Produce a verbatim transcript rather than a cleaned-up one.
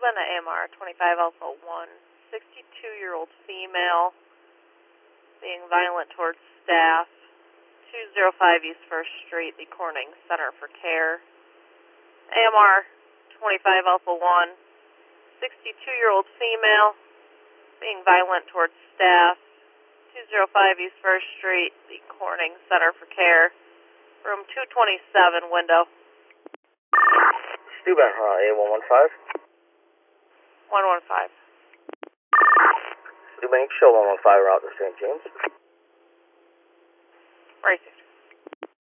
seven, A M R twenty-five Alpha one, sixty-two-year-old female, being violent towards staff, two oh five East First Street, the Corning Center for Care. A M R twenty-five Alpha one, sixty-two-year-old female, being violent towards staff, two oh five East First Street, the Corning Center for Care, room two twenty-seven, window. Stuban, uh, A one one five. one one five. Stuban, show one one five route to Saint James. Racing.